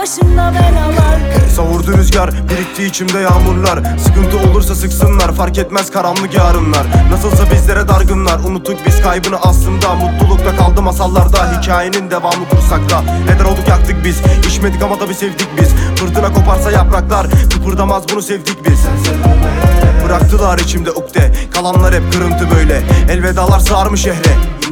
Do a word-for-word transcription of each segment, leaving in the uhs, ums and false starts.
başımda belalar. Savurdu rüzgar, birikti içimde yağmurlar. Sıkıntı olursa sıksınlar, fark etmez karanlık yarınlar. Nasılsa bizlere dargınlar, unuttuk biz kaybını aslında. Mutlulukta kaldı masallarda, hikayenin devamı kursak da. Neden olduk yaktık biz, içmedik ama tabi sevdik biz. Fırtına koparsa yapraklar, kıpırdamaz bunu sevdik biz. Bıraktılar içimde ukde, kalanlar hep kırıntı böyle. Elvedalar sarmış şehre.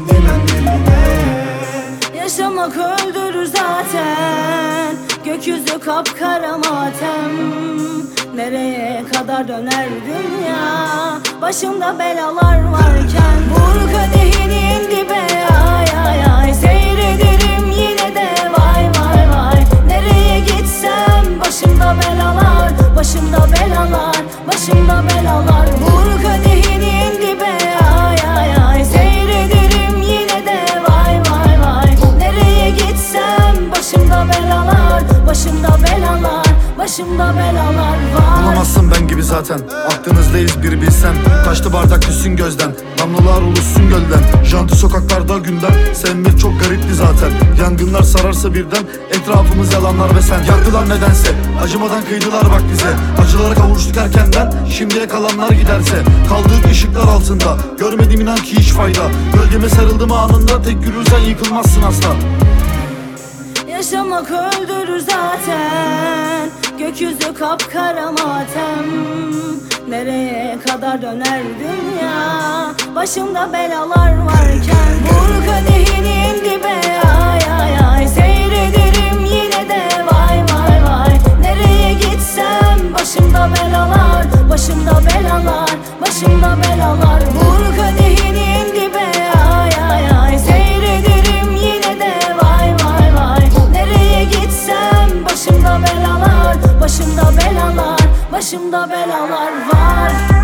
Yaşamak öldürür zaten, gökyüzü kapkara matem. Nereye kadar döner dünya, başımda belalar varken. Vur kadehini en dibe, ay ay ay, seyrederim yine de vay vay vay. Nereye gitsem başımda belalar, başımda belalar, başımda belalar. Vur kadehini en dibe, ay ay ay, seyrederim yine de vay vay vay. Nereye gitsem başımda belalar, başımda belalar, başımda belalar var. Bulamazsın ben gibi zaten, aklınızdayız bir bilsen. Taşlı bardak düşsün gözden, damlalar oluşsun gölden. Janti sokaklarda gündem, sevmek çok garipti zaten. Yangınlar sararsa birden, etrafımız yalanlar ve sen. Yaktılar nedense, acımadan kıydılar bak bize. Acılara kavuştuk erkenden, şimdiye kalanlar giderse. Kaldık ışıklar altında, görmedim inan ki hiç fayda. Gölgeme sarıldım anında, tek yürürsen yıkılmazsın asla. Yaşamak öldürür zaten, gökyüzü kapkara matem. Nereye kadar döner dünya, başımda belalar varken. Vur kadehini en dibe, ay ay ay, seyrederim yine de vay vay vay. Nereye gitsem başımda belalar, başımda belalar, başımda belalar. Vur kadehini en dibe, ay ay ay, seyrederim yine de vay vay vay. Nereye gitsem başımda belalar, başımda belalar, başımda belalar var.